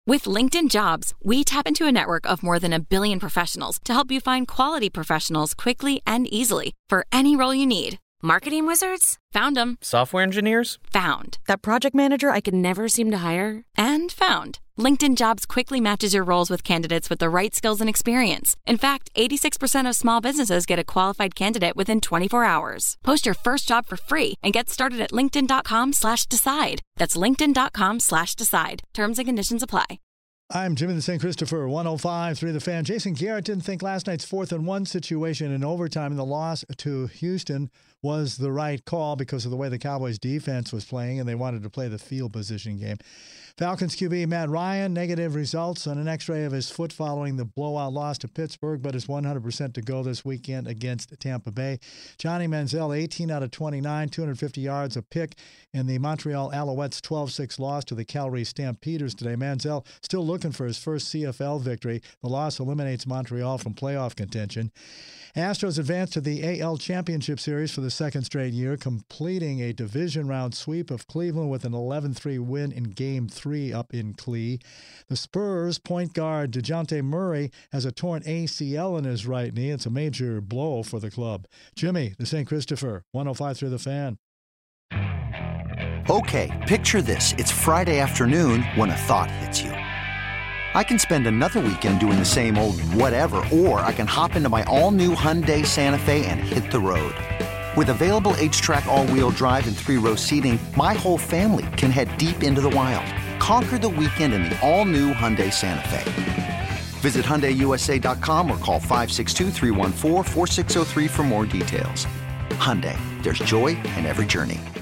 With LinkedIn Jobs, we tap into a network of more than 1 billion professionals to help you find quality professionals quickly and easily for any role you need. Marketing wizards? Found them. Software engineers? Found. That project manager I could never seem to hire? And found. LinkedIn Jobs quickly matches your roles with candidates with the right skills and experience. In fact, 86% of small businesses get a qualified candidate within 24 hours. Post your first job for free and get started at linkedin.com/decide. That's linkedin.com/decide. Terms and conditions apply. I'm Jimmy the St. Christopher, 105.3 The Fan. Jason Garrett didn't think last night's 4th-and-1 situation in overtime in the loss to Houston was the right call because of the way the Cowboys' defense was playing, and they wanted to play the field position game. Falcons QB Matt Ryan, negative results on an x-ray of his foot following the blowout loss to Pittsburgh, but is 100% to go this weekend against Tampa Bay. Johnny Manziel, 18 out of 29, 250 yards, a pick in the Montreal Alouettes' 12-6 loss to the Calgary Stampeders today. Manziel still looking for his first CFL victory. The loss eliminates Montreal from playoff contention. Astros advance to the AL Championship Series for the second straight year, completing a division round sweep of Cleveland with an 11-3 win in Game 3 up in Clee. The Spurs point guard DeJounte Murray has a torn ACL in his right knee. It's a major blow for the club. Jimmy, the St. Christopher, 105.3 The Fan. Okay, picture this. It's Friday afternoon when a thought hits you. I can spend another weekend doing the same old whatever, or I can hop into my all-new Hyundai Santa Fe and hit the road. With available H-Track all-wheel drive and 3-row seating, my whole family can head deep into the wild. Conquer the weekend in the all-new Hyundai Santa Fe. Visit HyundaiUSA.com or call 562-314-4603 for more details. Hyundai, there's joy in every journey.